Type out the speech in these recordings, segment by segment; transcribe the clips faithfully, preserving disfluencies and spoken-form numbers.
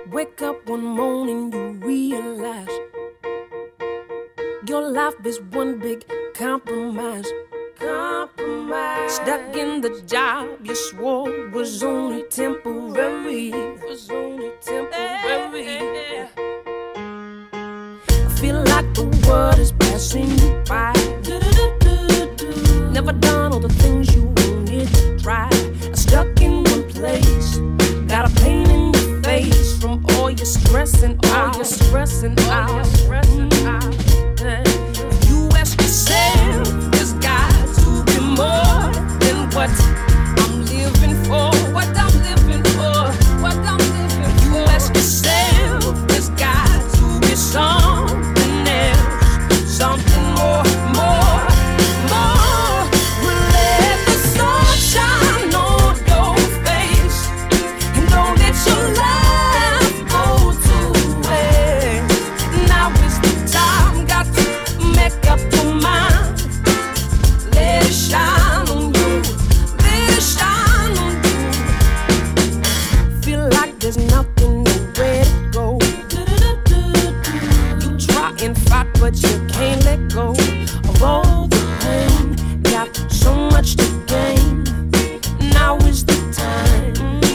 Wake up one morning, you realize your life is one big compromise. Compromise. Stuck in the job you swore was only temporary. Was only temporary. I feel like the world is passing you by. Never done all the things you wanted to try. Stuck in one place. Got a pain in your face from all your stressing out. All your stressing out. Stressing out. You ask yourself, there's got to be more than what I'm living for. What I'm living for. What I'm living for. You ask yourself, there's got to be something else, something more, more, more. Let the sun shine on your face, and don't let your life go to waste. Now is the time, got to make up your mind. Let it shine on you, let it shine on you. Feel like there's nothing nowhere to go. You try and fight, but you can't let go of all the pain. Got so much to gain. Now is the time.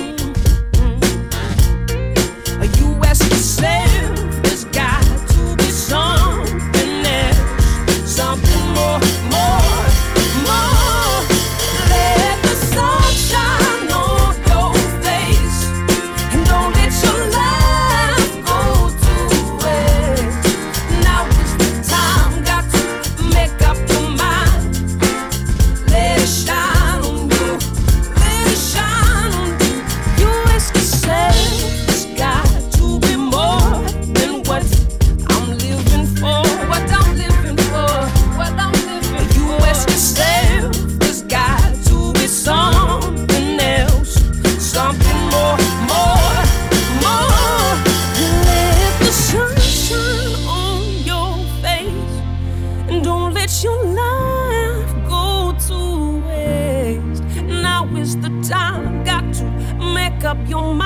You ask yourself, there's got to be something else, something more, more, more. Let the sun shine on your face, and don't let your life go to waste. Now is the time, got to make up your mind. Let it shine on you, let it shine on you. You ask yourself, there's got to be more than what I'm living for. What I'm living for, what I'm living for. You ask yourself, there's got to be something else, something more, more, more. Let the sun shine on your face, and don't let your life go to waste. Now is the time, got to make up your mind.